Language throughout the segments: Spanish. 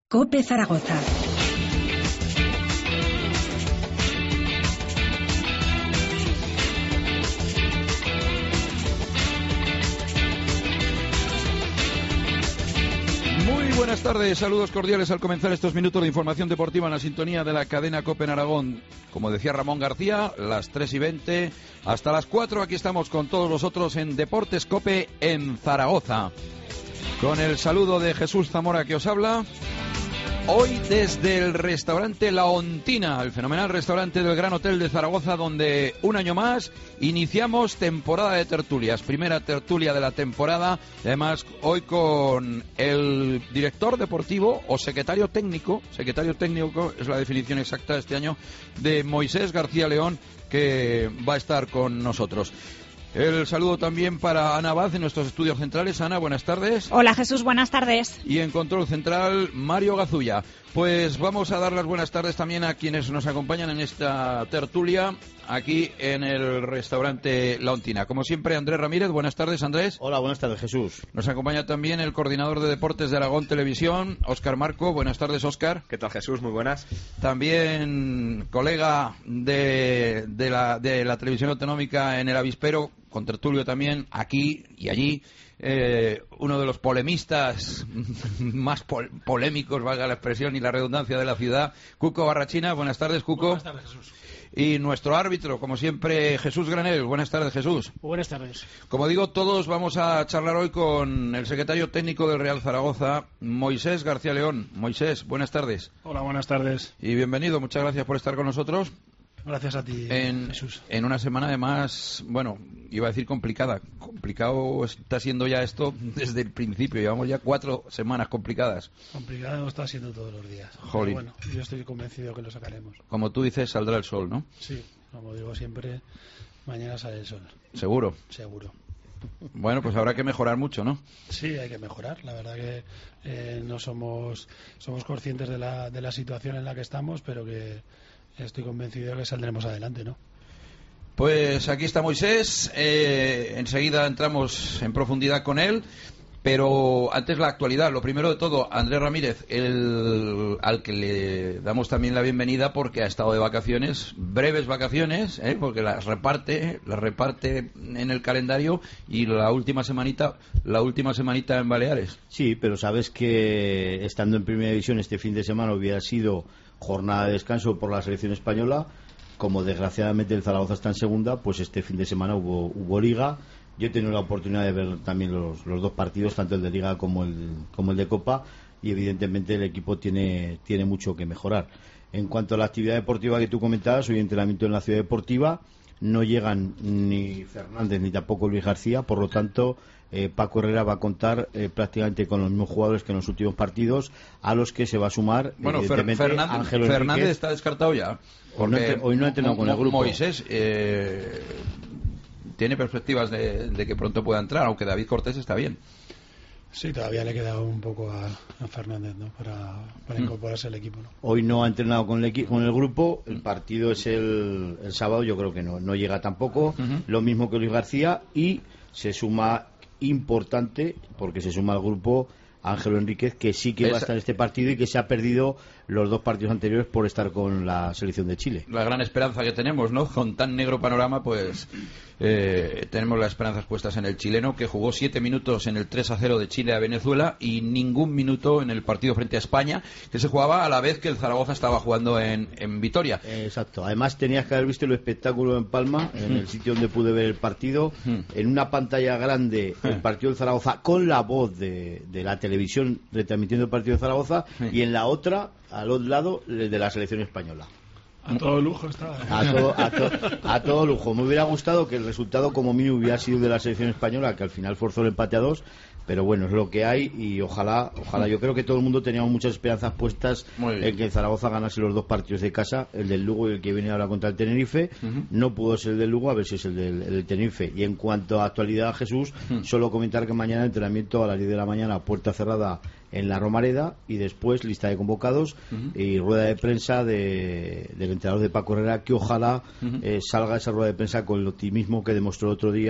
COPE Zaragoza. Muy buenas tardes, saludos cordiales al comenzar estos minutos de información deportiva en la sintonía de la cadena COPE en Aragón. Como decía Ramón García, las 3:20 hasta las 4, aquí estamos con todos vosotros en Deportes COPE en Zaragoza. Con el saludo de Jesús Zamora que os habla. Hoy desde el restaurante La Ontina, el fenomenal restaurante del Gran Hotel de Zaragoza, donde un año más iniciamos temporada de tertulias, primera tertulia de la temporada, y además hoy con el director deportivo o secretario técnico es la definición exacta de este año, de Moisés García León, que va a estar con nosotros. El saludo también para Ana Abad en nuestros estudios centrales. Ana, buenas tardes. Hola Jesús, buenas tardes. Y en control central, Mario Gazulla. Pues vamos a dar las buenas tardes también a quienes nos acompañan en esta tertulia aquí en el restaurante La Ontina. Como siempre, Andrés Ramírez. Buenas tardes, Andrés. Hola, buenas tardes, Jesús. Nos acompaña también el coordinador de deportes de Aragón Televisión, Óscar Marco. Buenas tardes, Óscar. ¿Qué tal, Jesús? Muy buenas. También colega de la televisión autonómica en el avispero, con tertulio también aquí y allí, uno de los polemistas más polémicos, valga la expresión y la redundancia, de la ciudad, Cuco Barrachina. Buenas tardes, Cuco. Buenas tardes, Jesús. Y nuestro árbitro, como siempre, Jesús Granel. Buenas tardes, Jesús. Buenas tardes. Como digo, todos vamos a charlar hoy con el secretario técnico del Real Zaragoza, Moisés García León. Moisés, buenas tardes. Hola, buenas tardes. Y bienvenido, muchas gracias por estar con nosotros. Gracias a ti, Jesús. En una semana además, bueno, iba a decir complicada. Complicado está siendo ya esto desde el principio. Llevamos ya 4 semanas complicadas. Complicado está siendo todos los días. Jolín. Pero bueno, yo estoy convencido que lo sacaremos. Como tú dices, saldrá el sol, ¿no? Sí, como digo siempre, mañana sale el sol. ¿Seguro? Seguro. Bueno, pues habrá que mejorar mucho, ¿no? Sí, hay que mejorar. La verdad que no somos conscientes de la situación en la que estamos, pero que estoy convencido de que saldremos adelante, ¿no? Pues aquí está Moisés, enseguida entramos en profundidad con él, pero antes la actualidad. Lo primero de todo, Andrés Ramírez, al que le damos también la bienvenida porque ha estado de vacaciones, breves vacaciones, porque las reparte en el calendario, y la última semanita en Baleares. Sí, pero sabes que estando en Primera División este fin de semana hubiera sido jornada de descanso por la selección española. Como desgraciadamente el Zaragoza está en segunda, pues este fin de semana hubo Liga. Yo he tenido la oportunidad de ver también los dos partidos, tanto el de Liga como el de Copa, y evidentemente el equipo tiene mucho que mejorar. En cuanto a la actividad deportiva que tú comentabas, hoy hay entrenamiento en la Ciudad Deportiva, no llegan ni Fernández ni tampoco Luis García, por lo tanto Paco Herrera va a contar prácticamente con los mismos jugadores que en los últimos partidos, a los que se va a sumar evidentemente Ángel Enríquez. Fernández está descartado ya. Hoy no ha entrenado con el grupo. Moisés tiene perspectivas de que pronto pueda entrar, aunque David Cortés está bien. Sí, todavía le queda un poco a Fernández, ¿no? Para incorporarse al equipo, ¿no? Hoy no ha entrenado con el grupo. El partido es el sábado. Yo creo que no llega tampoco. Lo mismo que Luis García, y se suma, importante, porque se suma al grupo, Ángel Enríquez, que sí que va a estar en este partido y que se ha perdido los 2 partidos anteriores por estar con la selección de Chile. La gran esperanza que tenemos, ¿no? Con tan negro panorama, pues tenemos las esperanzas puestas en el chileno, que jugó 7 minutos en el 3-0 de Chile a Venezuela y ningún minuto en el partido frente a España, que se jugaba a la vez que el Zaragoza estaba jugando en Vitoria. Exacto. Además tenías que haber visto el espectáculo en Palma, en el sitio donde pude ver el partido, en una pantalla grande, el partido del Zaragoza con la voz de la televisión retransmitiendo el partido de Zaragoza, y en la otra, al otro lado, de la selección española. A todo lujo estaba. A todo lujo. Me hubiera gustado que el resultado como mínimo hubiera sido de la selección española, que al final forzó el empate a 2, pero bueno, es lo que hay, y ojalá, yo creo que todo el mundo teníamos muchas esperanzas puestas en que el Zaragoza ganase los 2 partidos de casa, el del Lugo y el que viene ahora contra el Tenerife. No pudo ser el del Lugo, a ver si es el del Tenerife. Y en cuanto a actualidad, Jesús, solo comentar que mañana entrenamiento a las 10 de la mañana, puerta cerrada en la Romareda, y después lista de convocados y rueda de prensa del entrenador de Paco Herrera, que ojalá salga esa rueda de prensa con el optimismo que demostró el otro día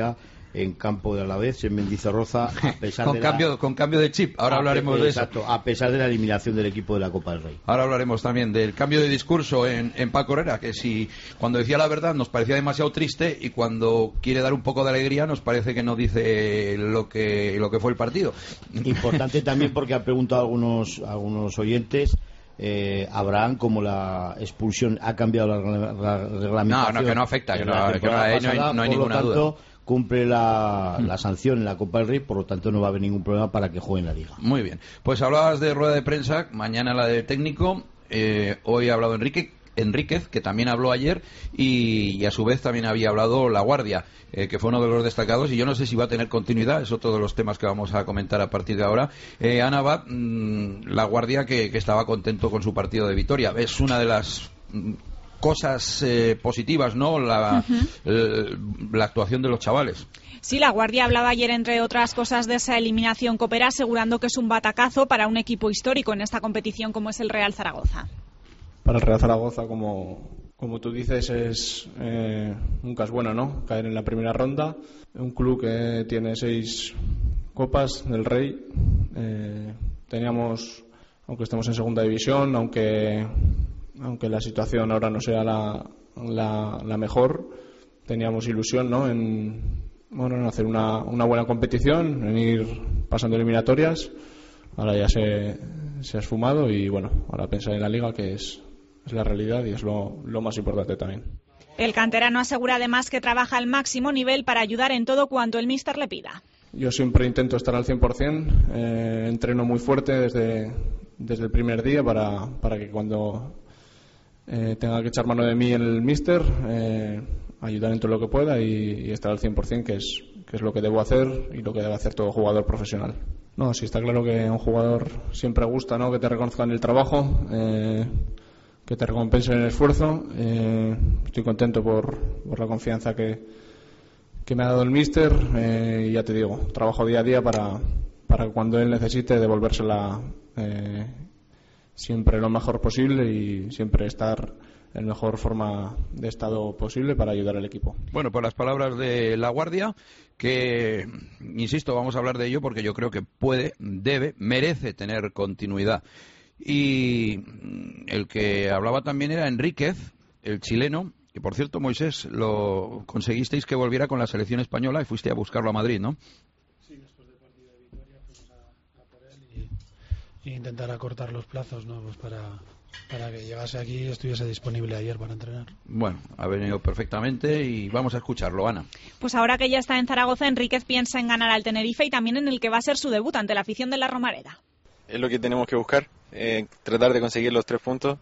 en campo de Alavés, en Mendizorroza, a pesar con cambio de chip. Ahora hablaremos de eso. Exacto, a pesar de la eliminación del equipo de la Copa del Rey. Ahora hablaremos también del cambio de discurso en Paco Herrera, que si cuando decía la verdad nos parecía demasiado triste y cuando quiere dar un poco de alegría nos parece que no dice lo que fue el partido. Importante también porque ha preguntado a algunos oyentes. Abraham, como la expulsión ha cambiado la reglamentación. No, que no afecta, que no hay ninguna duda. Cumple la sanción en la Copa del Rey, por lo tanto no va a haber ningún problema para que juegue en la Liga. Muy bien, pues hablabas de rueda de prensa, mañana la de técnico, hoy ha hablado Enríquez, que también habló ayer, y a su vez también había hablado La Guardia, que fue uno de los destacados, y yo no sé si va a tener continuidad, es otro de los temas que vamos a comentar a partir de ahora. Ana Abad, La Guardia, que estaba contento con su partido de Vitoria, es una de las cosas positivas, ¿no? La actuación de los chavales. Sí, La Guardia hablaba ayer, entre otras cosas, de esa eliminación copera, asegurando que es un batacazo para un equipo histórico en esta competición como es el Real Zaragoza. Para el Real Zaragoza, como tú dices, nunca es bueno, ¿no? Caer en la primera ronda. Un club que tiene 6 Copas del Rey. Teníamos, aunque estemos en segunda división, aunque la situación ahora no sea la mejor, teníamos ilusión, ¿no? En hacer una buena competición, en ir pasando eliminatorias. Ahora ya se ha esfumado y ahora pensar en la Liga, que es la realidad y es lo más importante también. El canterano asegura además que trabaja al máximo nivel para ayudar en todo cuanto el míster le pida. Yo siempre intento estar al 100%, entreno muy fuerte desde el primer día para que cuando tenga que echar mano de mí el míster, ayudar en todo lo que pueda y estar al 100%, que es lo que debo hacer y lo que debe hacer todo jugador profesional. No, sí está claro que a un jugador siempre gusta, ¿no?, que te reconozcan el trabajo, que te recompensen el esfuerzo. Estoy contento por la confianza que me ha dado el míster, y ya te digo, trabajo día a día para cuando él necesite devolvérsela siempre lo mejor posible y siempre estar en mejor forma de estado posible para ayudar al equipo. Bueno, pues las palabras de La Guardia, que, insisto, vamos a hablar de ello porque yo creo que merece tener continuidad. Y el que hablaba también era Enríquez, el chileno, que por cierto, Moisés, lo conseguisteis que volviera con la selección española y fuiste a buscarlo a Madrid, ¿no? Sí, después del partido de Vitoria fuimos a por él y intentar acortar los plazos, ¿no? Pues para que llegase aquí y estuviese disponible ayer para entrenar. Bueno, ha venido perfectamente y vamos a escucharlo, Ana. Pues ahora que ya está en Zaragoza, Enríquez piensa en ganar al Tenerife y también en el que va a ser su debut ante la afición de la Romareda. Es lo que tenemos que buscar, tratar de conseguir los 3 puntos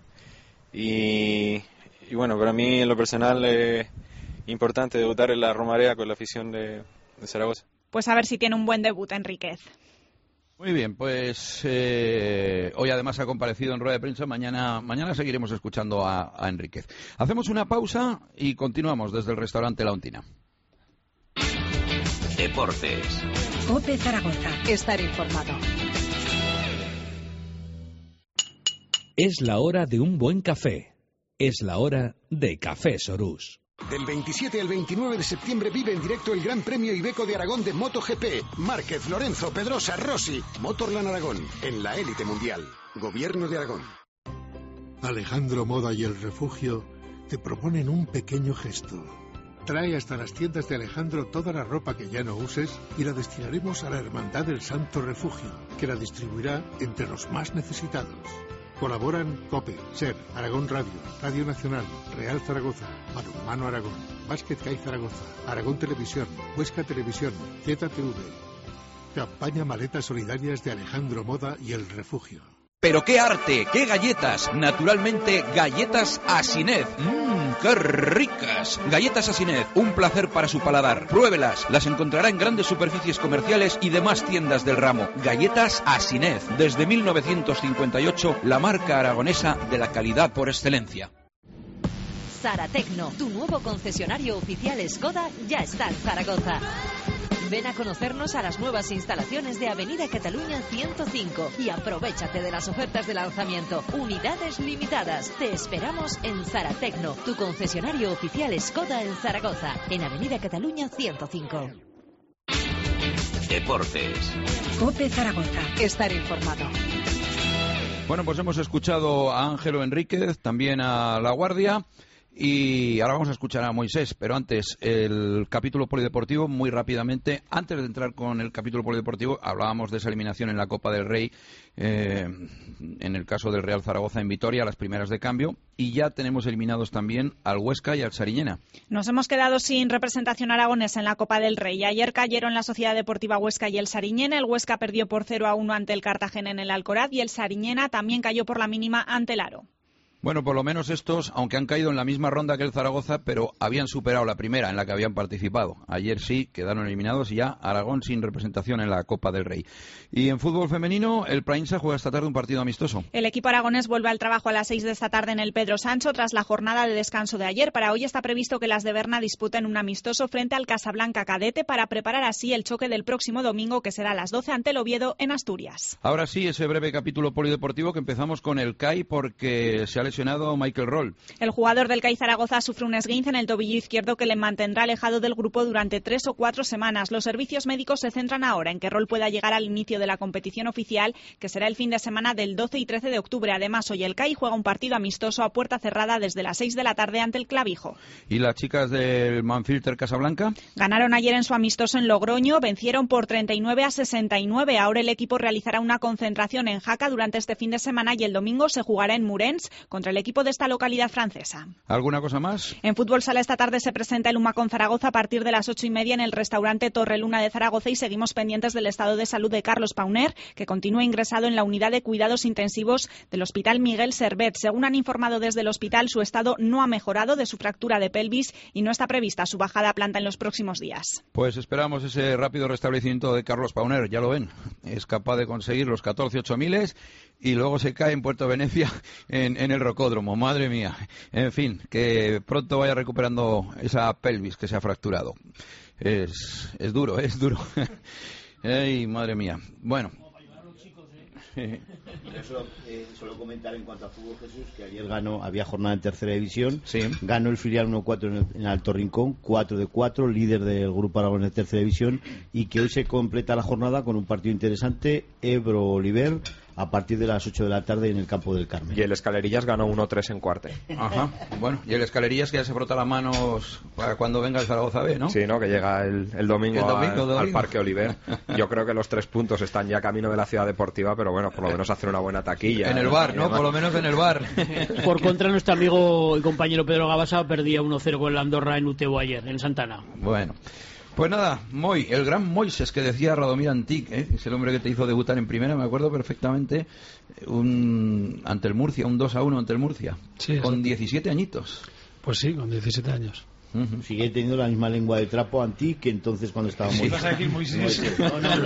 y bueno, para mí en lo personal es importante debutar en la Romareda con la afición de Zaragoza. Pues a ver si tiene un buen debut, Enríquez. Muy bien, pues hoy además ha comparecido en rueda de prensa. Mañana seguiremos escuchando a Enríquez. Hacemos una pausa y continuamos desde el restaurante La Ontina. Deportes. COPE Zaragoza. Estar informado. Es la hora de un buen café. Es la hora de Café Sorús. Del 27 al 29 de septiembre vive en directo el Gran Premio Iveco de Aragón de MotoGP. Márquez, Lorenzo, Pedrosa, Rossi. Motorland Aragón, en la élite mundial. Gobierno de Aragón. Alejandro Moda y El Refugio te proponen un pequeño gesto. Trae hasta las tiendas de Alejandro toda la ropa que ya no uses y la destinaremos a la Hermandad del Santo Refugio, que la distribuirá entre los más necesitados. Colaboran COPE, SER, Aragón Radio, Radio Nacional, Real Zaragoza, Balonmano Aragón, Básquet CAI Zaragoza, Aragón Televisión, Huesca Televisión, ZTV. Campaña Maletas Solidarias de Alejandro Moda y El Refugio. ¡Pero qué arte! ¡Qué galletas! Naturalmente, galletas Asinet. ¡Qué ricas! Galletas Asinet, un placer para su paladar. Pruébelas, las encontrará en grandes superficies comerciales y demás tiendas del ramo. Galletas Asinet, desde 1958, la marca aragonesa de la calidad por excelencia. Saratecno, tu nuevo concesionario oficial Skoda, ya está en Zaragoza. Ven a conocernos a las nuevas instalaciones de Avenida Cataluña 105 y aprovéchate de las ofertas de lanzamiento. Unidades limitadas. Te esperamos en Saratecno, tu concesionario oficial Skoda en Zaragoza, en Avenida Cataluña 105. Deportes. COPE Zaragoza. Estar informado. Bueno, pues hemos escuchado a Ángelo Enríquez, también a La Guardia, y ahora vamos a escuchar a Moisés, pero antes el capítulo polideportivo, muy rápidamente. Antes de entrar con el capítulo polideportivo, hablábamos de esa eliminación en la Copa del Rey, en el caso del Real Zaragoza en Vitoria, las primeras de cambio, y ya tenemos eliminados también al Huesca y al Sariñena. Nos hemos quedado sin representación aragonesa en la Copa del Rey. Ayer cayeron la Sociedad Deportiva Huesca y el Sariñena. El Huesca perdió por 0-1 ante el Cartagena en el Alcoraz y el Sariñena también cayó por la mínima ante el Aro. Bueno, por lo menos estos, aunque han caído en la misma ronda que el Zaragoza, pero habían superado la primera en la que habían participado. Ayer sí quedaron eliminados y ya Aragón sin representación en la Copa del Rey. Y en fútbol femenino, el Prainsa juega esta tarde un partido amistoso. El equipo aragonés vuelve al trabajo a las 6 de esta tarde en el Pedro Sancho tras la jornada de descanso de ayer. Para hoy está previsto que las de Berna disputen un amistoso frente al Casablanca Cadete para preparar así el choque del próximo domingo, que será a las 12 ante el Oviedo en Asturias. Ahora sí, ese breve capítulo polideportivo que empezamos con el CAI porque se ha lesionado Michael Roll. El jugador del CAI Zaragoza sufre un esguince en el tobillo izquierdo que le mantendrá alejado del grupo durante 3 o 4 semanas. Los servicios médicos se centran ahora en que Roll pueda llegar al inicio de la competición oficial, que será el fin de semana del 12 y 13 de octubre. Además, hoy el CAI juega un partido amistoso a puerta cerrada desde las 6 de la tarde ante el Clavijo. ¿Y las chicas del Manfilter Casablanca? Ganaron ayer en su amistoso en Logroño, vencieron por 39-69. Ahora el equipo realizará una concentración en Jaca durante este fin de semana y el domingo se jugará en Murens contra el equipo de esta localidad francesa. ¿Alguna cosa más? En fútbol sala esta tarde se presenta el Humacón Zaragoza a partir de las 8:30 en el restaurante Torre Luna de Zaragoza y seguimos pendientes del estado de salud de Carlos Pauner, que continúa ingresado en la unidad de cuidados intensivos del Hospital Miguel Servet. Según han informado desde el hospital, su estado no ha mejorado de su fractura de pelvis y no está prevista su bajada a planta en los próximos días. Pues esperamos ese rápido restablecimiento de Carlos Pauner, ya lo ven, es capaz de conseguir los 14 8000 y luego se cae en Puerto Venecia en el Rocódromo. Madre mía. En fin, que pronto vaya recuperando esa pelvis que se ha fracturado. Es duro, es duro. Ay, madre mía. Bueno. Solo comentar en cuanto a fútbol, Jesús, que ayer había jornada en tercera división. Sí. Ganó el filial 1-4 en Alto Rincón, 4-4, líder del grupo Aragón de tercera división, y que hoy se completa la jornada con un partido interesante, Ebro-Oliver, a partir de las 8 de la tarde en el campo del Carmen. Y el Escalerillas ganó 1-3 en cuarte. Ajá. Bueno, y el Escalerillas que ya se frota las manos para cuando venga el Zaragoza B, ¿no? Sí, ¿no? Que llega el domingo al Parque Oliver. Yo creo que los 3 puntos están ya camino de la ciudad deportiva, pero bueno, por lo menos hacer una buena taquilla. En el bar, ¿no? Por lo menos en el bar. Por contra, nuestro amigo y compañero Pedro Gabasa perdía 1-0 con el Andorra en UTU ayer, en Santana. Bueno. Pues nada, el gran Moises que decía Radomir Antic, es el hombre que te hizo debutar en primera, me acuerdo perfectamente, ante el Murcia, un 2-1 ante el Murcia, sí, con 17 añitos. Pues sí, con 17 años. Sigue teniendo la misma lengua de trapo Antic que entonces cuando estábamos. ¿Sí vas a decir Moisés?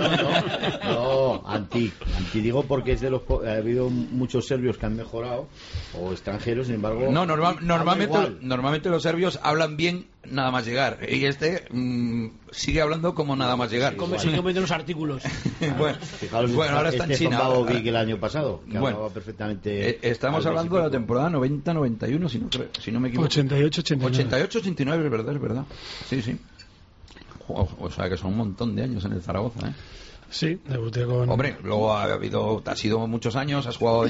No, Antic digo porque es de los ha habido muchos serbios que han mejorado o extranjeros, sin embargo. No, normalmente los serbios hablan bien nada más llegar y sigue hablando como nada más llegar. Sigue cometiendo los artículos. bueno, ahora está en China. Que el año pasado, que hablaba perfectamente. Estamos hablando de la temporada 90-91, si no me equivoco. 88-89, es verdad. Sí. O sea que son un montón de años en el Zaragoza, ¿eh? Sí, debuté con... Hombre, luego ha sido muchos años, has jugado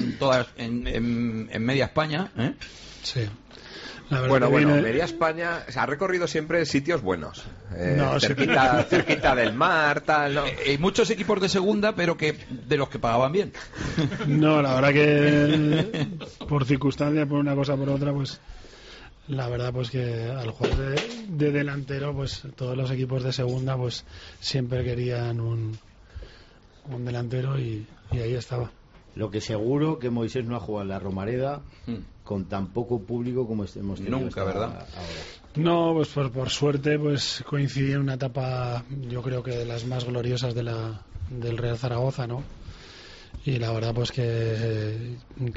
en media España, ¿eh? Sí. Bueno, media España ha recorrido siempre sitios buenos, cerquita del mar, tal, ¿no? Muchos equipos de segunda, pero que de los que pagaban bien. No, la verdad que por circunstancias, por una cosa por otra, pues la verdad pues que al jugar de delantero, pues todos los equipos de segunda pues siempre querían un delantero y ahí estaba. Lo que seguro que Moisés no ha jugado en la Romareda con tan poco público como hemos tenido nunca, ¿verdad? Ahora. No, pues por suerte pues coincidí en una etapa, yo creo que de las más gloriosas del Real Zaragoza, ¿no? Y la verdad pues que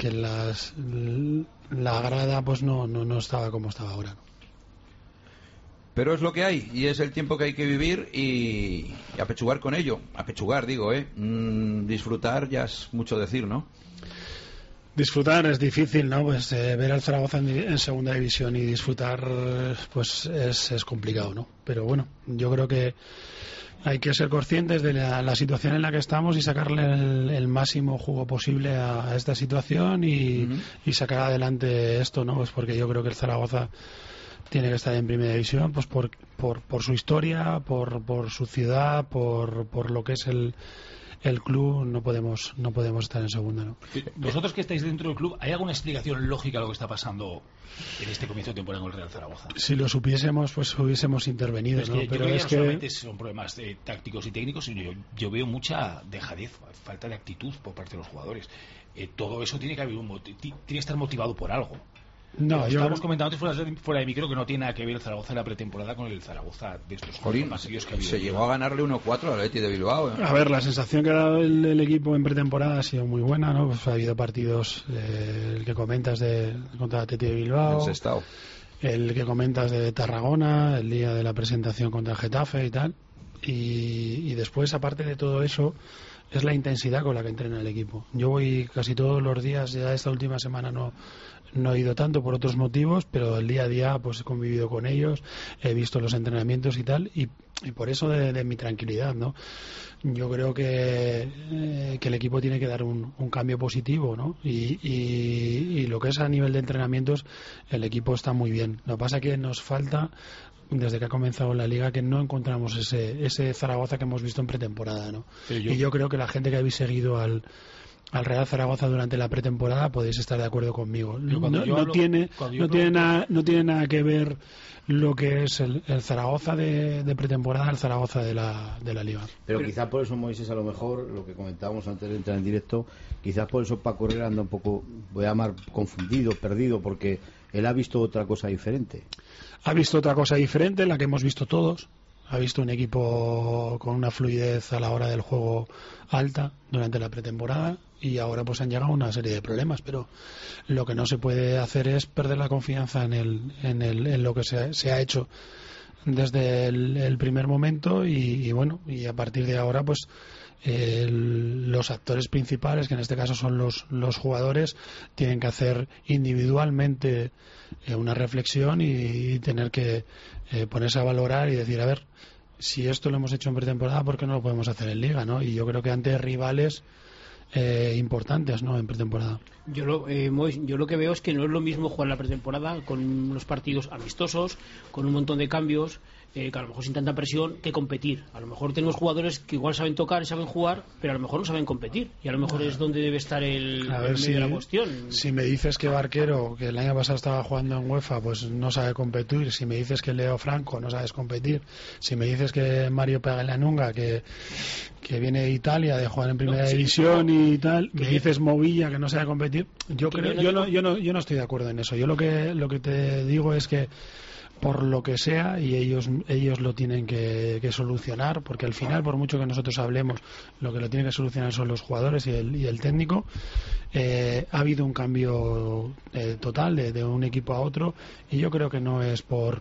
la grada pues no estaba como estaba ahora, ¿no? Pero es lo que hay y es el tiempo que hay que vivir y apechugar con ello. Apechugar, digo, disfrutar ya es mucho decir, ¿no? Disfrutar es difícil, ¿no? Pues ver al Zaragoza en segunda división y disfrutar pues es complicado, ¿no? Pero bueno, yo creo que hay que ser conscientes de la situación en la que estamos y sacarle el máximo jugo posible a esta situación y sacar adelante esto, ¿no? Pues porque yo creo que el Zaragoza tiene que estar en primera división, pues por su historia, por su ciudad, por lo que es el club. No podemos estar en segunda, ¿no? Vosotros que estáis dentro del club, ¿hay alguna explicación lógica a lo que está pasando en este comienzo de temporada con el Real Zaragoza? Si lo supiésemos, pues hubiésemos intervenido, ¿no? Pero es que no solamente son problemas tácticos y técnicos, sino yo veo mucha dejadez, falta de actitud por parte de los jugadores. Todo eso tiene que haber tiene que estar motivado por algo. No, estábamos comentando antes fuera de micro que no tiene nada que ver el Zaragoza de la pretemporada con el Zaragoza de estos pasillos que ha habido. Se llegó a ganarle 1-4 al Atleti de Bilbao, ¿eh? A ver, la sensación que ha dado el equipo en pretemporada ha sido muy buena, ¿no? Pues ha habido partidos, el que comentas contra el Atleti de Bilbao, el que comentas de Tarragona, el día de la presentación contra el Getafe y tal. Y después, aparte de todo eso, es la intensidad con la que entrena el equipo. Yo voy casi todos los días, ya esta última semana no he ido tanto por otros motivos, pero el día a día pues he convivido con ellos, he visto los entrenamientos y tal, y por eso de mi tranquilidad, ¿no? Yo creo que el equipo tiene que dar un cambio positivo, ¿no? Y lo que es a nivel de entrenamientos, el equipo está muy bien. Lo que pasa es que nos falta, desde que ha comenzado la liga, que no encontramos ese Zaragoza que hemos visto en pretemporada, ¿no? Y yo creo que la gente que habéis seguido al Real Zaragoza durante la pretemporada podéis estar de acuerdo conmigo. No tiene nada que ver lo que es el Zaragoza de pretemporada al Zaragoza de la liga. Pero quizás por eso, Moisés, a lo mejor lo que comentábamos antes de entrar en directo, quizás por eso Paco Herrera anda un poco, voy a llamar, confundido, perdido, porque él ha visto otra cosa diferente. Ha visto otra cosa diferente, la que hemos visto todos. Ha visto un equipo con una fluidez a la hora del juego alta durante la pretemporada, y ahora pues han llegado una serie de problemas, pero lo que no se puede hacer es perder la confianza en lo que se ha hecho desde el primer momento, y bueno, y a partir de ahora pues los actores principales, que en este caso son los jugadores, tienen que hacer individualmente una reflexión y tener que ponerse a valorar y decir, a ver, si esto lo hemos hecho en pretemporada, ¿por qué no lo podemos hacer en liga, ¿no? Y yo creo que ante rivales importantes, ¿no?, en pretemporada. Yo lo que veo es que no es lo mismo jugar la pretemporada con unos partidos amistosos, con un montón de cambios, que a lo mejor sin tanta presión, que competir. A lo mejor tenemos jugadores que igual saben tocar y saben jugar, pero a lo mejor no saben competir, y a lo mejor es donde debe estar el medio de la cuestión. Si me dices que Barquero, que el año pasado estaba jugando en UEFA, pues no sabe competir, si me dices que Leo Franco no sabes competir, si me dices que Mario Pagalanunga, que viene de Italia de jugar en primera división y tal, me dices Movilla, que no sabe competir, yo no estoy de acuerdo en eso. Yo lo que te digo es que por lo que sea, y ellos lo tienen que solucionar, porque al final, por mucho que nosotros hablemos, lo que lo tienen que solucionar son los jugadores y el técnico. Ha habido un cambio total de un equipo a otro, y yo creo que no es por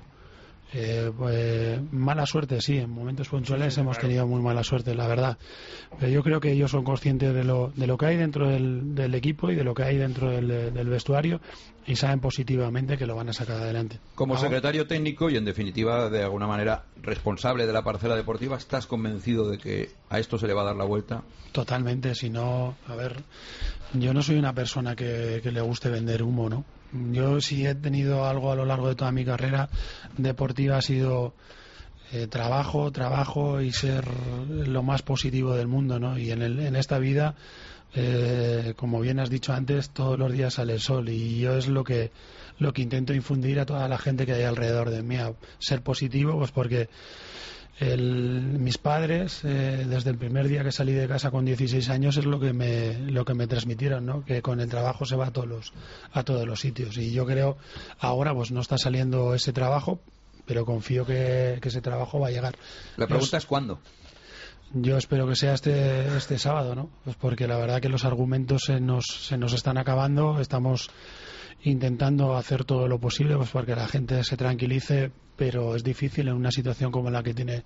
mala suerte. Sí, en momentos puntuales hemos tenido muy mala suerte, la verdad, pero yo creo que ellos son conscientes de lo que hay dentro del equipo y de lo que hay dentro del vestuario, y saben positivamente que lo van a sacar adelante. Como secretario técnico y, en definitiva, de alguna manera responsable de la parcela deportiva, ¿estás convencido de que a esto se le va a dar la vuelta? Totalmente. Si no, a ver, yo no soy una persona que le guste vender humo, ¿no? Yo, si he tenido algo a lo largo de toda mi carrera deportiva, ha sido trabajo y ser lo más positivo del mundo, ¿no? Y en esta vida, como bien has dicho antes, todos los días sale el sol, y yo es lo que intento infundir a toda la gente que hay alrededor de mí, a ser positivo, pues porque mis padres, desde el primer día que salí de casa con 16 años, es lo que me transmitieron, ¿no? Que con el trabajo se va a todos los sitios, y yo creo ahora pues no está saliendo ese trabajo, pero confío que ese trabajo va a llegar. La pregunta es ¿cuándo? Yo espero que sea este sábado, ¿no? Pues porque la verdad que los argumentos se nos están acabando. Estamos intentando hacer todo lo posible pues para que la gente se tranquilice, pero es difícil en una situación como la que tiene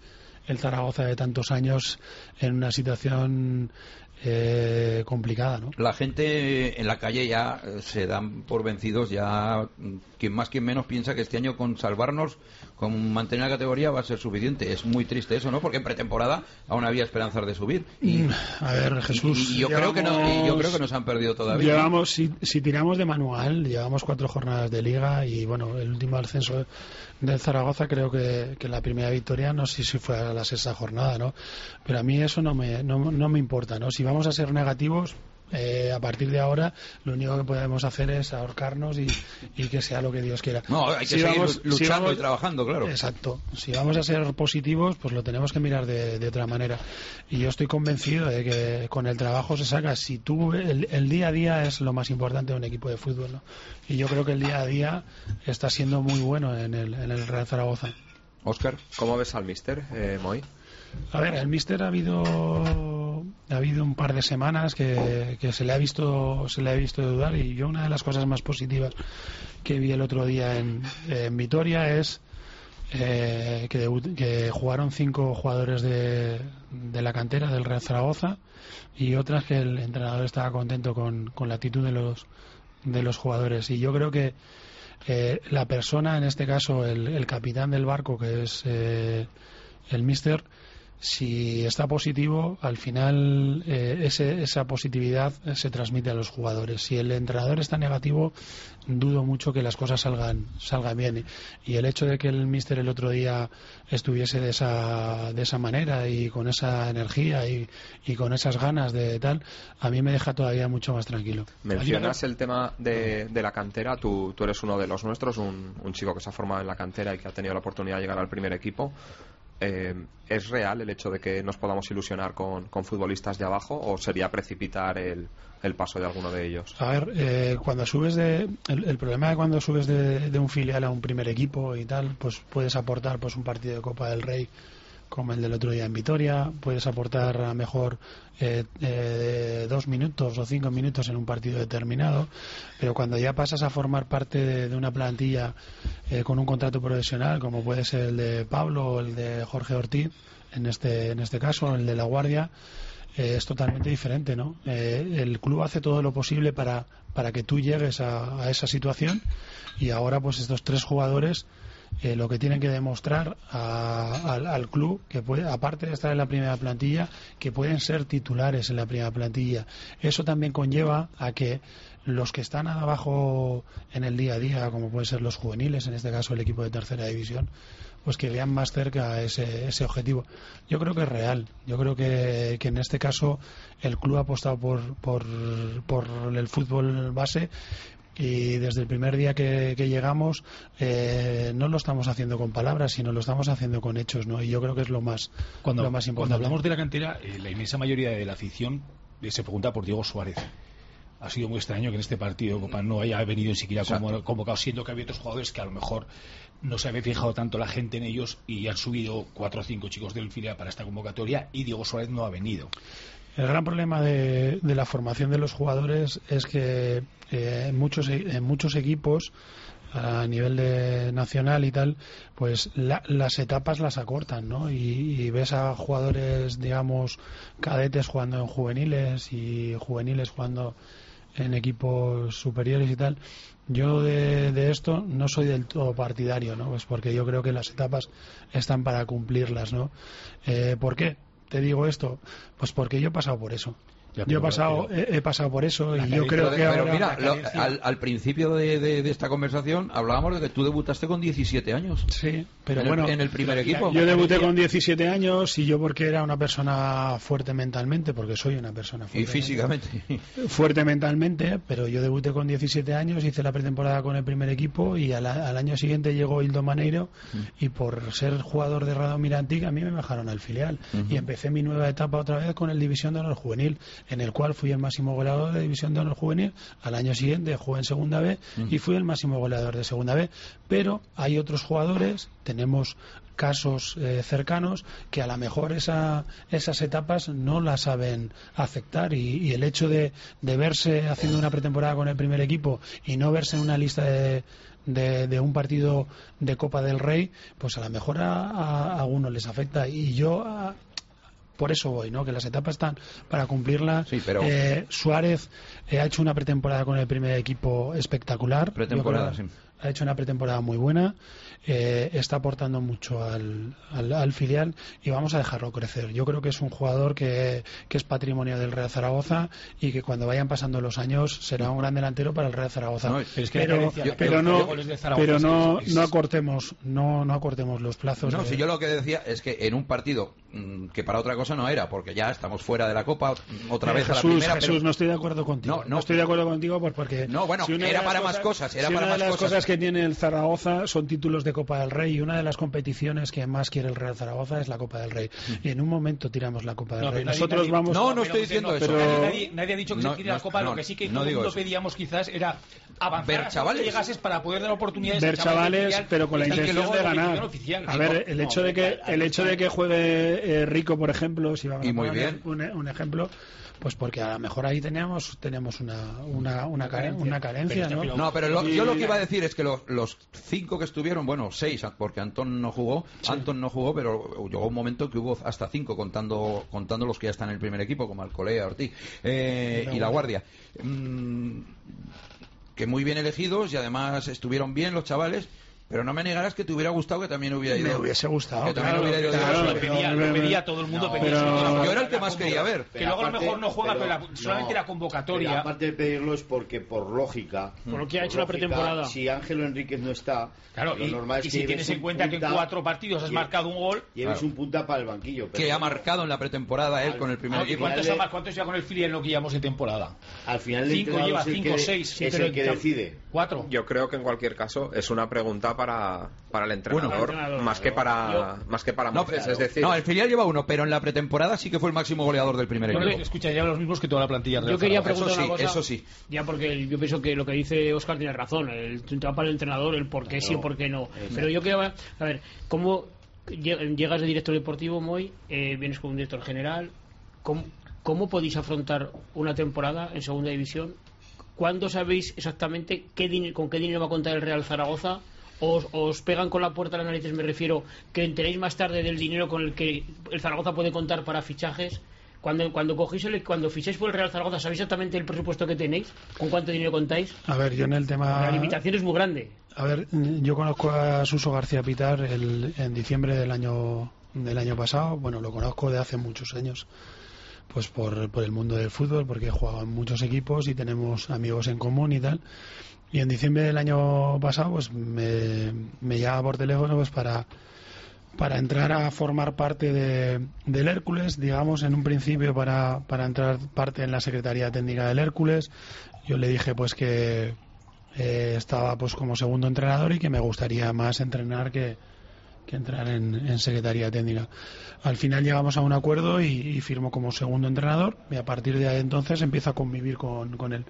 el Zaragoza de tantos años en una situación complicada, ¿no? La gente en la calle ya se dan por vencidos, ya quien más quien menos piensa que este año con salvarnos, con mantener la categoría va a ser suficiente. Es muy triste eso, ¿no? Porque en pretemporada aún había esperanzas de subir. A ver, Jesús, y yo creo que nos han perdido todavía. Llevamos, si tiramos de manual, llevamos 4 jornadas de liga y bueno, el último ascenso del Zaragoza creo que la primera victoria, no sé si fue a la 6ª jornada, ¿no? Pero a mí eso no me importa, ¿no? Si vamos a ser negativos, a partir de ahora lo único que podemos hacer es ahorcarnos y que sea lo que Dios quiera. No, hay que seguir luchando y trabajando, claro. Exacto. Si vamos a ser positivos, pues lo tenemos que mirar de otra manera. Y yo estoy convencido de que con el trabajo se saca. Si tú el día a día es lo más importante de un equipo de fútbol, ¿no? Y yo creo que el día a día está siendo muy bueno en el Real Zaragoza. Óscar, ¿cómo ves al míster, Moy? A ver, el míster ha habido un par de semanas que se le ha visto dudar, y yo una de las cosas más positivas que vi el otro día en Vitoria es que jugaron 5 jugadores de la cantera del Real Zaragoza, y otras que el entrenador estaba contento con la actitud de los jugadores. Y yo creo que la persona, en este caso el capitán del barco, que es el míster, si está positivo, al final esa positividad se transmite a los jugadores. Si el entrenador está negativo, dudo mucho que las cosas salgan bien. Y el hecho de que el míster el otro día estuviese de esa manera y con esa energía y con esas ganas de tal, a mí me deja todavía mucho más tranquilo. Mencionas el tema de la cantera. Tú eres uno de los nuestros, un chico que se ha formado en la cantera y que ha tenido la oportunidad de llegar al primer equipo. ¿Es real el hecho de que nos podamos ilusionar con futbolistas de abajo, o sería precipitar el paso de alguno de ellos? A ver, cuando subes el problema de cuando subes de un filial a un primer equipo y tal, pues puedes aportar pues un partido de Copa del Rey como el del otro día en Vitoria, puedes aportar a mejor 2 minutos o 5 minutos en un partido determinado, pero cuando ya pasas a formar parte de una plantilla con un contrato profesional, como puede ser el de Pablo o el de Jorge Ortiz, en este caso el de La Guardia, es totalmente diferente, ¿no? El club hace todo lo posible para que tú llegues a esa situación, y ahora pues estos 3 jugadores lo que tienen que demostrar al club, que aparte de estar en la primera plantilla, que pueden ser titulares en la primera plantilla. Eso también conlleva a que los que están abajo en el día a día, como pueden ser los juveniles, en este caso el equipo de tercera división, pues que vean más cerca ese objetivo. Yo creo que es real. Yo creo que en este caso el club ha apostado por el fútbol base, y desde el primer día que llegamos no lo estamos haciendo con palabras, sino lo estamos haciendo con hechos, ¿no? Y yo creo que es lo más importante. Cuando hablamos de la cantera, la inmensa mayoría de la afición se pregunta por Diego Suárez. Ha sido muy extraño que en este partido de Copa no haya venido ni siquiera convocado, siendo que había otros jugadores que a lo mejor no se había fijado tanto la gente en ellos, y han subido 4 o 5 chicos del filial para esta convocatoria, y Diego Suárez no ha venido. El gran problema de la formación de los jugadores es que en muchos equipos a nivel nacional y tal, pues las etapas las acortan, ¿no? Y ves a jugadores, digamos, cadetes jugando en juveniles y juveniles jugando en equipos superiores y tal. Yo de esto no soy del todo partidario, ¿no? Pues porque yo creo que las etapas están para cumplirlas, ¿no? ¿Por qué te digo esto? Pues porque yo he pasado por eso. Yo he pasado por eso, y yo creo que ahora... Pero mira, al principio de esta conversación hablábamos de que tú debutaste con 17 años. Sí, pero en el primer equipo. Yo debuté con 17 años, y yo porque era una persona fuerte mentalmente, porque soy una persona fuerte. Y físicamente. Fuerte mentalmente, pero yo debuté con 17 años, hice la pretemporada con el primer equipo, y al año siguiente llegó Hildo Maneiro, y por ser jugador de Radomir Antic a mí me bajaron al filial, y empecé mi nueva etapa otra vez con el División de Honor Juvenil. en el cual fui el máximo goleador de División de Honor Juvenil. Al año siguiente jugué en Segunda B y fui el máximo goleador de Segunda B. Pero hay otros jugadores, tenemos casos cercanos, que a lo mejor esas etapas no las saben aceptar, y el hecho de verse haciendo una pretemporada con el primer equipo y no verse en una lista de un partido de Copa del Rey, pues a lo mejor a algunos les afecta. Y yo por eso voy, ¿no? Que las etapas están para cumplirlas. Sí, pero... Suárez ha hecho una pretemporada con el primer equipo espectacular. Ha hecho una pretemporada muy buena, está aportando mucho al filial, y vamos a dejarlo crecer. Yo creo que es un jugador que es patrimonio del Real Zaragoza, y que cuando vayan pasando los años será un gran delantero para el Real Zaragoza. Pero no acortemos los plazos. No, si yo lo que decía es que en un partido que para otra cosa no era, porque ya estamos fuera de la Copa otra vez. Jesús, a la primera, Jesús, no estoy de acuerdo contigo. No estoy de acuerdo contigo porque si era para más cosas. Una de las cosas que tiene el Zaragoza son títulos de Copa del Rey, y una de las competiciones que más quiere el Real Zaragoza es la Copa del Rey. Y en un momento tiramos la Copa del Rey. Nosotros vamos. No estoy diciendo eso. Nadie ha dicho que se tire la Copa. Lo que sí que todo el mundo pedíamos quizás era avanzar, chavales, que llegases para poder dar oportunidades. Ver chavales, pero con la intención de ganar. A ver, el hecho de que juegue Rico, por ejemplo, si vamos a poner un ejemplo, pues porque a lo mejor ahí tenemos una carencia, ¿no? No, pero yo lo que iba a decir es que los 5 que estuvieron, bueno, 6, porque Antón no jugó, pero llegó un momento que hubo hasta 5 contando los que ya están en el primer equipo, como Alcolea, Ortiz y La Guardia, que muy bien elegidos, y además estuvieron bien los chavales. Pero no me negarás que te hubiera gustado que también hubiera ido. Me hubiese gustado. Que también hubiera ido. Lo pedía todo el mundo. Yo era el que más quería ver. Que luego a lo mejor no juega, pero solamente la convocatoria. Pero aparte de pedirlo es porque, por lógica, por lo que ha hecho la pretemporada, si Ángelo Enríquez no está, claro, lo normal es que si tienes en cuenta que en 4 partidos has marcado un gol, lleves un punta para el banquillo. Que ha marcado en la pretemporada él con el primer equipo. ¿Cuántos ya con el filial no que llevamos en temporada? Al final 5 lleva, 5 o 6. Es el que decide. 4. Yo creo que en cualquier caso es una pregunta para el entrenador, más que para Moisés, es decir... No, el filial lleva 1, pero en la pretemporada sí que fue el máximo goleador del primer equipo. Escucha, lleva los mismos que toda la plantilla. Yo quería preguntar una cosa, eso sí. Ya, porque yo pienso que lo que dice Óscar tiene razón, el tema para el entrenador, el por qué sí o por qué no. Pero yo quería, a ver, ¿cómo llegas de director deportivo, Moy, vienes con un director general, ¿cómo podéis afrontar una temporada en segunda división? ¿Cuándo sabéis exactamente con qué dinero va a contar el Real Zaragoza? ¿Os pegan con la puerta a las narices? Me refiero, que enteréis más tarde del dinero con el que el Zaragoza puede contar para fichajes. Cuando ficháis por el Real Zaragoza, ¿sabéis exactamente el presupuesto que tenéis? ¿Con cuánto dinero contáis? A ver, yo en el tema... La limitación es muy grande. A ver, yo conozco a Suso García Pitar en diciembre del año pasado. Bueno, lo conozco de hace muchos años, pues por el mundo del fútbol, porque he jugado en muchos equipos y tenemos amigos en común y tal. Y en diciembre del año pasado pues me llama por teléfono pues para entrar a formar parte del Hércules, digamos, en un principio para entrar parte en la Secretaría Técnica del Hércules. Yo le dije pues que estaba pues como segundo entrenador y que me gustaría más entrenar que entrar en Secretaría Técnica. Al final llegamos a un acuerdo y firmo como segundo entrenador, y a partir de ahí entonces empiezo a convivir con él.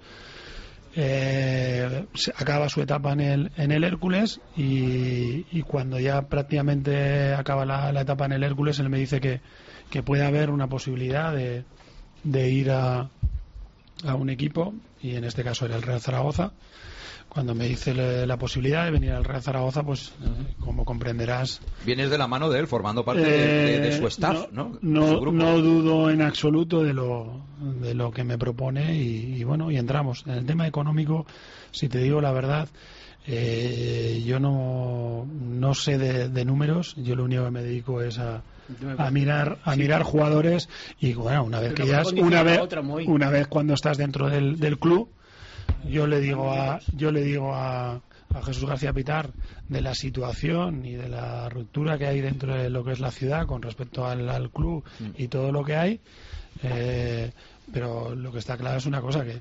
Acaba su etapa en el Hércules y cuando ya prácticamente acaba la etapa en el Hércules, él me dice que puede haber una posibilidad de ir a un equipo, y en este caso era el Real Zaragoza. Cuando me dice la posibilidad de venir al Real Zaragoza, pues como comprenderás, vienes de la mano de él, formando parte de su staff, ¿no? No dudo en absoluto de lo que me propone, y bueno, y entramos. En el tema económico, si te digo la verdad, yo no sé de números. Yo lo único que me dedico es a mirar jugadores, y bueno, una vez cuando estás dentro del club, yo le digo a Jesús García Pitar de la situación y de la ruptura que hay dentro de lo que es la ciudad con respecto al club y todo lo que hay, pero lo que está claro es una cosa, que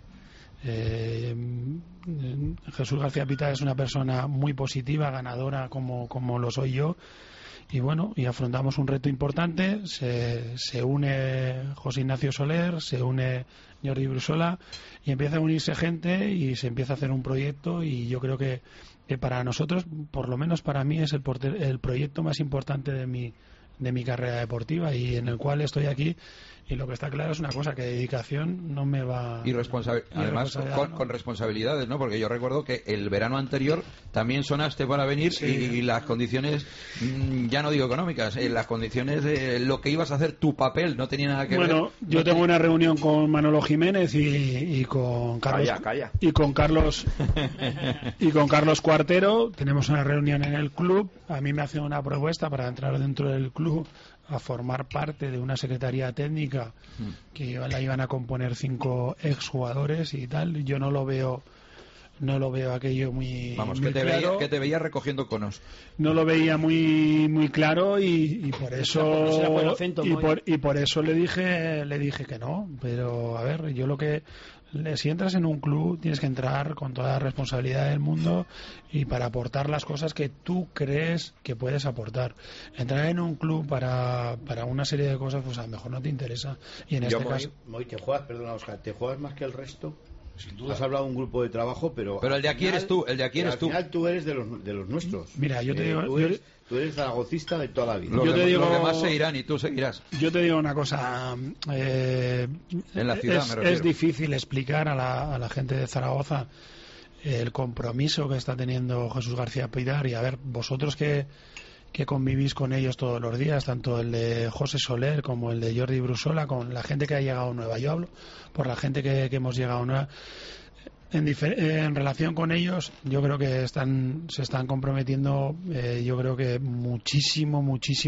Jesús García Pitar es una persona muy positiva, ganadora como lo soy yo, bueno, y afrontamos un reto importante. Se une José Ignacio Soler, se une Jordi Brusola y empieza a unirse gente y se empieza a hacer un proyecto, y yo creo que para nosotros, por lo menos para mí, es el proyecto más importante de mi carrera deportiva, y en el cual estoy aquí. Y lo que está claro es una cosa, que dedicación no me va... Además, con responsabilidades, ¿no? Porque yo recuerdo que el verano anterior también sonaste para venir, sí. y las condiciones, ya no digo económicas, las condiciones de lo que ibas a hacer, tu papel, no tenía nada que ver. Bueno, yo tengo una reunión con Manolo Jiménez y con Carlos... Calla. Y con Carlos Cuartero. Tenemos una reunión en el club. A mí me hacen una propuesta para entrar dentro del club a formar parte de una secretaría técnica que la iban a componer 5 exjugadores y tal. Yo no lo veo aquello muy, vamos, muy claro. Que te veía recogiendo conos. No lo veía muy claro, y por eso por eso le dije que no. Pero a ver, yo lo que... Si entras en un club, tienes que entrar con toda la responsabilidad del mundo y para aportar las cosas que tú crees que puedes aportar. Entrar en un club para una serie de cosas, pues a lo mejor no te interesa. Y en este caso... te juegas, perdona, Oscar, ¿te juegas más que el resto? Sin duda. Has hablado de un grupo de trabajo, pero el de aquí eres tú, el de aquí eres tú. Al final tú eres de los nuestros. Mira, yo te digo... Tú eres zaragocista de toda la vida. Los demás se irán y tú seguirás. Yo te digo una cosa. En la ciudad, me refiero. Es difícil explicar a la gente de Zaragoza el compromiso que está teniendo Jesús García Pitar, y a ver, vosotros que convivís con ellos todos los días, tanto el de José Soler como el de Jordi Brusola, con la gente que ha llegado nueva. Yo hablo por la gente que hemos llegado nueva. En relación con ellos, yo creo que se están comprometiendo, yo creo que muchísimo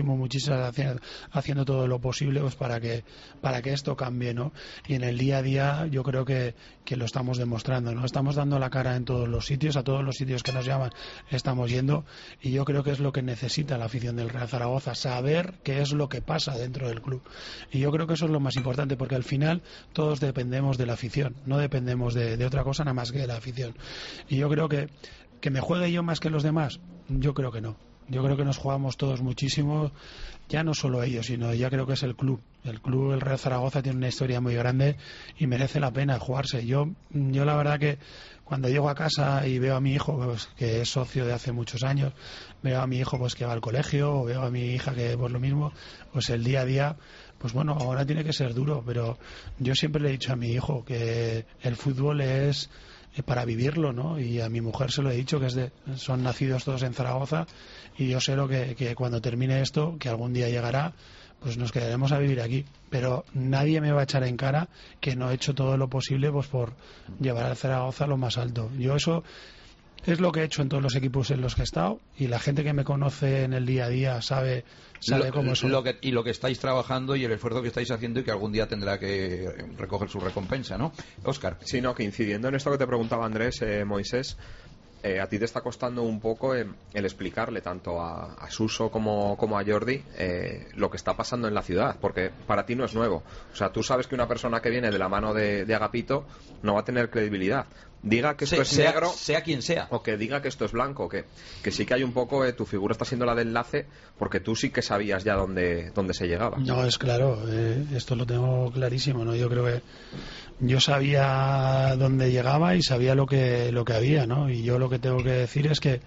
haciendo todo lo posible, pues para que esto cambie, ¿no? Y en el día a día yo creo que lo estamos demostrando, ¿no? Estamos dando la cara en todos los sitios, a todos los sitios que nos llaman estamos yendo, y yo creo que es lo que necesita la afición del Real Zaragoza, saber qué es lo que pasa dentro del club. Y yo creo que eso es lo más importante, porque al final todos dependemos de la afición, no dependemos de otra cosa nada más que de la afición. Y yo creo que me juegue yo más que los demás, yo creo que no. Yo creo que nos jugamos todos muchísimo, ya no solo ellos, sino ya creo que es el club. El club, el Real Zaragoza, tiene una historia muy grande y merece la pena jugarse. Yo la verdad que cuando llego a casa y veo a mi hijo, pues, que es socio de hace muchos años, veo a mi hijo pues que va al colegio, o veo a mi hija que pues lo mismo, pues el día a día, pues bueno, ahora tiene que ser duro, pero yo siempre le he dicho a mi hijo que el fútbol es para vivirlo, ¿no? Y a mi mujer se lo he dicho, que son nacidos todos en Zaragoza, y yo sé lo que cuando termine esto, que algún día llegará, pues nos quedaremos a vivir aquí, pero nadie me va a echar en cara que no he hecho todo lo posible pues por llevar al Zaragoza a lo más alto. Yo eso es lo que he hecho en todos los equipos en los que he estado, y la gente que me conoce en el día a día sabe cómo es. Lo que estáis trabajando y el esfuerzo que estáis haciendo, y que algún día tendrá que recoger su recompensa, ¿no? Óscar. Sí, no, que incidiendo en esto que te preguntaba Andrés, Moisés, a ti te está costando un poco el explicarle tanto a Suso como a Jordi lo que está pasando en la ciudad, porque para ti no es nuevo. O sea, tú sabes que una persona que viene de la mano de Agapito no va a tener credibilidad. Diga que esto es negro, sea quien sea, o que diga que esto es blanco, que sí que hay un poco, tu figura está siendo la de enlace, porque tú sí que sabías ya dónde se llegaba. No, es claro, esto lo tengo clarísimo, ¿no? Yo creo que yo sabía dónde llegaba y sabía lo que había, ¿no? Y yo lo que tengo que decir es que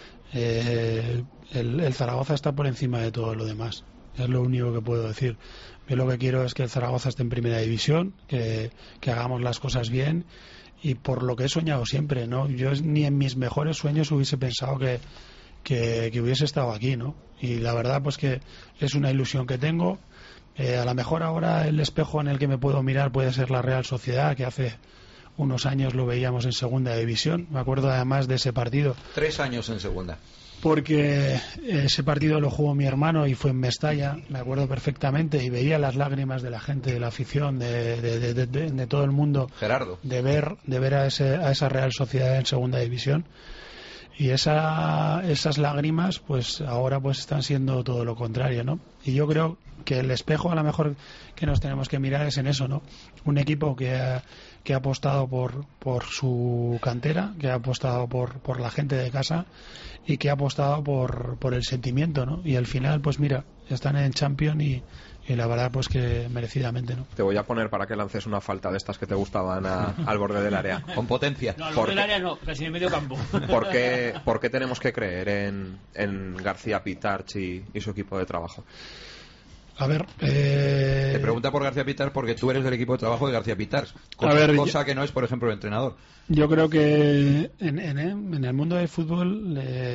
el Zaragoza está por encima de todo lo demás. Es lo único que puedo decir. Yo lo que quiero es que el Zaragoza esté en primera división, que hagamos las cosas bien, y por lo que he soñado siempre, ¿no? Yo ni en mis mejores sueños hubiese pensado que hubiese estado aquí, ¿no? Y la verdad pues que es una ilusión que tengo. A lo mejor ahora el espejo en el que me puedo mirar puede ser la Real Sociedad, que hace unos años lo veíamos en segunda división. Me acuerdo además de ese partido. 3 años en segunda. Porque ese partido lo jugó mi hermano y fue en Mestalla, me acuerdo perfectamente, y veía las lágrimas de la gente, de la afición, de todo el mundo, Gerardo, de ver a esa Real Sociedad en segunda división. Y esas lágrimas pues ahora pues están siendo todo lo contrario, ¿no? Y yo creo que el espejo a lo mejor que nos tenemos que mirar es en eso, ¿no? Un equipo que que ha apostado por su cantera, que ha apostado por la gente de casa y que ha apostado por el sentimiento, ¿no? Y al final, pues mira, están en Champions y la verdad pues que merecidamente, ¿no? Te voy a poner para que lances una falta de estas que te gustaban al borde del área. Con potencia. No, al borde del área no, casi en el medio campo. ¿Por qué tenemos que creer en García Pitarch y su equipo de trabajo? A ver, Te pregunta por García Pitarch porque tú eres del equipo de trabajo de García Pitarch, cosa que no es, por ejemplo, el entrenador. Yo creo que en el mundo del fútbol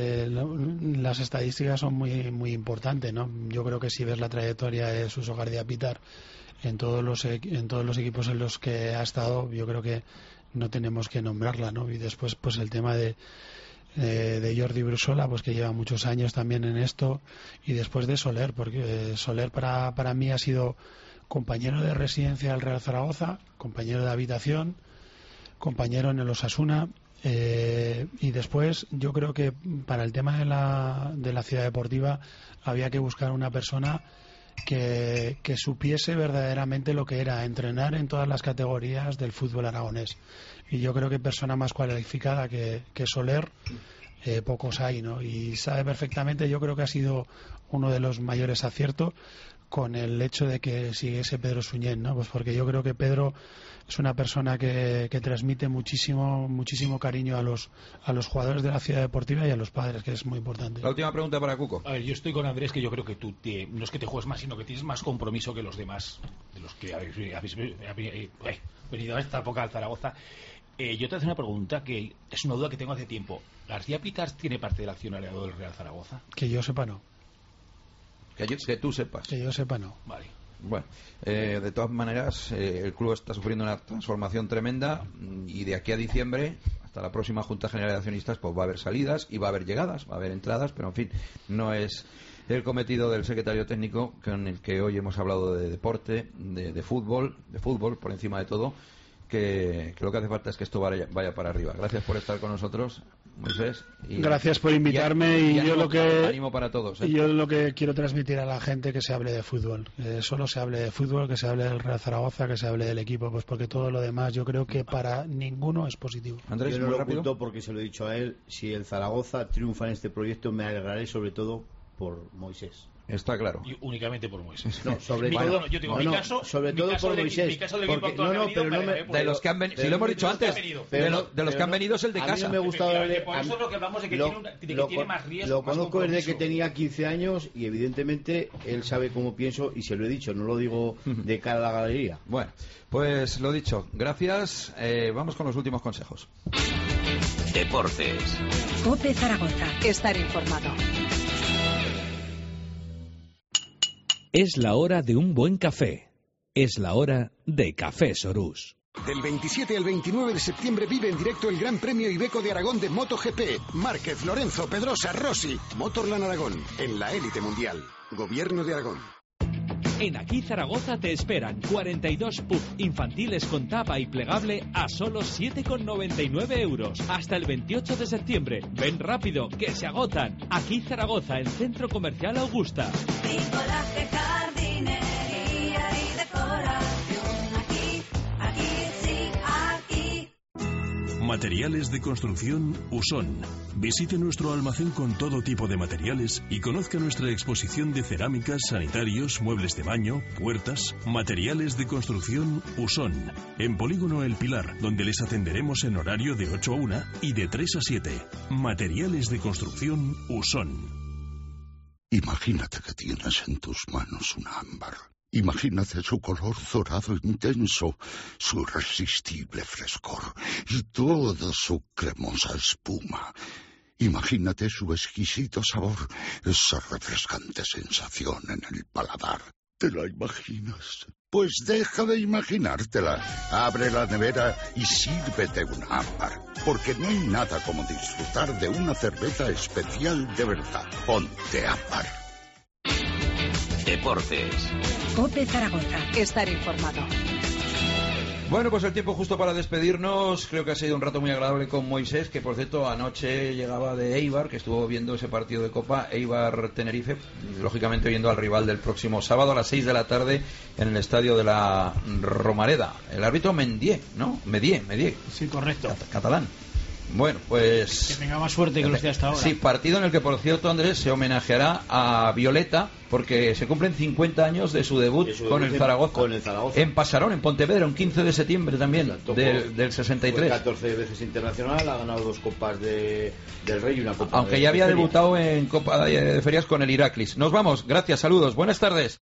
las estadísticas son muy importantes, ¿no? Yo creo que si ves la trayectoria de Suso García Pitarch en todos los equipos en los que ha estado, yo creo que no tenemos que nombrarla, ¿no? Y después pues el tema de Jordi Brusola, pues que lleva muchos años también en esto, y después de Soler, porque Soler para mí ha sido compañero de residencia del Real Zaragoza, compañero de habitación, compañero en el Osasuna, y después yo creo que para el tema de la ciudad deportiva había que buscar una persona que supiese verdaderamente lo que era entrenar en todas las categorías del fútbol aragonés, y yo creo que persona más cualificada que Soler pocos hay, ¿no? Y sabe perfectamente, yo creo que ha sido uno de los mayores aciertos con el hecho de que siguiese Pedro Suñén, ¿no? Pues porque yo creo que Pedro es una persona que transmite muchísimo cariño a los jugadores de la ciudad deportiva y a los padres, que es muy importante. La última pregunta para Cuco. A ver, yo estoy con Andrés, que yo creo que tú no es que te juegues más, sino que tienes más compromiso que los demás, de los que habéis venido a esta época al Zaragoza. Yo te voy a hacer una pregunta que es una duda que tengo hace tiempo. ¿García Pitarch tiene parte del accionariado del Real Zaragoza? Que yo sepa, no. Que tú sepas. Que yo sepa, no. Vale. Bueno, de todas maneras, el club está sufriendo una transformación tremenda y de aquí a diciembre, hasta la próxima Junta General de Accionistas, pues va a haber salidas y va a haber llegadas, va a haber entradas, pero en fin, no es el cometido del secretario técnico con el que hoy hemos hablado de deporte, de fútbol por encima de todo, que lo que hace falta es que esto vaya para arriba. Gracias por estar con nosotros, Moisés. Gracias por invitarme y yo lo que ánimo para todos. Yo lo que quiero transmitir a la gente que se hable de fútbol, solo se hable de fútbol, que se hable del Real Zaragoza, que se hable del equipo, pues porque todo lo demás yo creo que para ninguno es positivo. Andrés, yo no lo oculto porque se lo he dicho a él. Si el Zaragoza triunfa en este proyecto, me alegraré sobre todo por Moisés. Está claro. Y únicamente por Moisés. No, sobre todo por Moisés. Mi caso del equipo actual de los que han venido, si lo hemos dicho antes, de los que han venido es el de casa. A mí no me gusta darle. Por eso es lo que hablamos de que tiene más riesgo. Lo conozco desde que tenía 15 años y evidentemente él sabe cómo pienso y se lo he dicho, no lo digo de cara a la galería. Bueno, pues lo dicho, gracias. Vamos con los últimos consejos. Deportes. COPE Zaragoza. Estar informado. Es la hora de un buen café. Es la hora de Café Sorús. Del 27 al 29 de septiembre vive en directo el Gran Premio Iveco de Aragón de MotoGP. Márquez, Lorenzo, Pedrosa, Rossi. Motorland Aragón, en la élite mundial. Gobierno de Aragón. En Aquí Zaragoza te esperan 42 pub infantiles con tapa y plegable a solo 7,99 euros. Hasta el 28 de septiembre. Ven rápido, que se agotan. Aquí Zaragoza, en Centro Comercial Augusta. Bricolaje, jardinería y decoración. Aquí sí, aquí. Materiales de construcción Usón. Visite nuestro almacén con todo tipo de materiales y conozca nuestra exposición de cerámicas, sanitarios, muebles de baño, puertas. Materiales de construcción Usón. En Polígono El Pilar, donde les atenderemos en horario de 8 a 1 y de 3 a 7. Materiales de construcción Usón. Imagínate que tienes en tus manos un ámbar. Imagínate su color dorado intenso, su irresistible frescor y toda su cremosa espuma. Imagínate su exquisito sabor, esa refrescante sensación en el paladar. ¿Te la imaginas? Pues deja de imaginártela. Abre la nevera y sírvete un ámbar. Porque no hay nada como disfrutar de una cerveza especial de verdad. Ponte ámbar. Deportes. COPE Zaragoza. Estar informado. Bueno, pues el tiempo justo para despedirnos. Creo que ha sido un rato muy agradable con Moisés, que por cierto anoche llegaba de Eibar, que estuvo viendo ese partido de Copa, Eibar-Tenerife, lógicamente viendo al rival del próximo sábado a las 6 de la tarde en el estadio de la Romareda. El árbitro Mendier, ¿no? Medier. Sí, correcto. Catalán. Bueno, pues... Que tenga más suerte que los de hasta ahora. Sí, partido en el que, por cierto, Andrés, se homenajeará a Violeta, porque se cumplen 50 años de su debut con el Zaragoza. En Pasarón, en Pontevedra, un 15 de septiembre también, del 63. Fue 14 veces internacional, ha ganado 2 Copas del Rey y una Copa Aunque ya había debutado en Copa de Ferias con el Iraklis. Nos vamos, gracias, saludos, buenas tardes.